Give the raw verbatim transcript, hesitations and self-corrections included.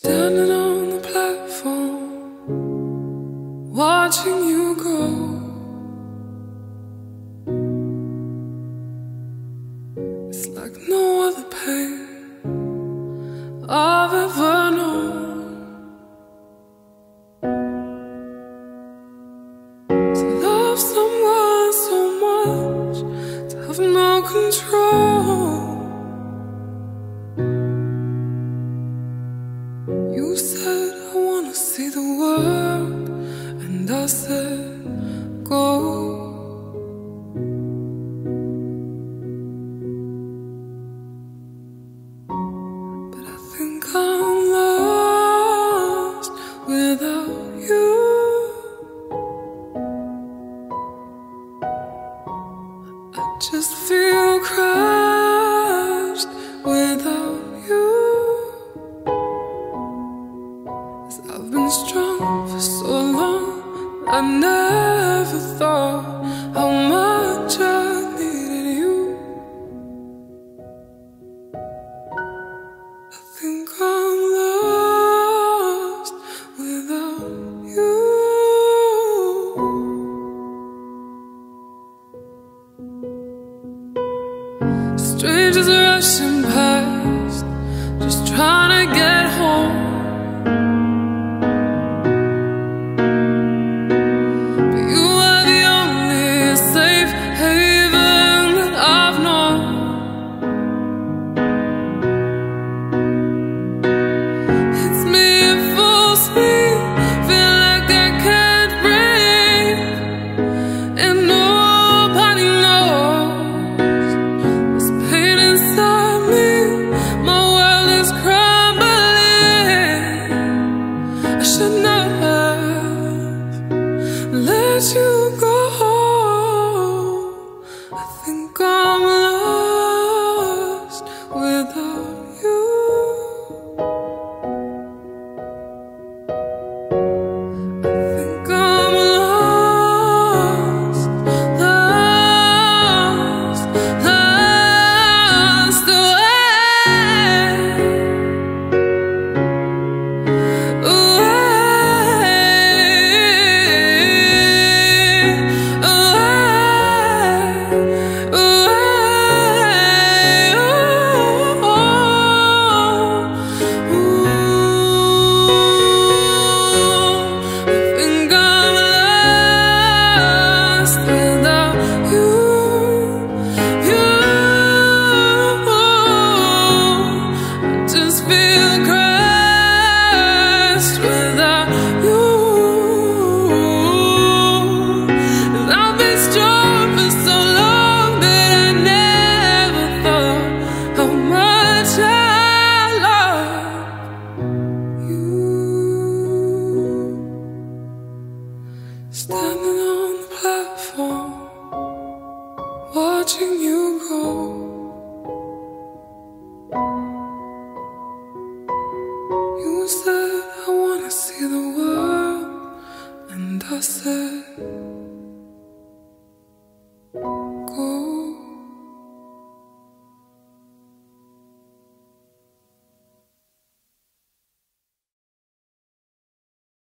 Standing on the platform, watching you go. It's like no other pain I've ever known. To love someone so much, to have no control. You said I wanna see the world, and I said go. But I think I'm lost without you. I just feel crushed without you. I've been strong for so long, I never thought how much I needed you. I think I'm lost without you. Strangers rushing past, just trying to get home. Let you go. I think I'm lost without you. I think I'm lost, lost, lost away, away. Standing on the platform, watching you go. You said I wanna see the world, and I said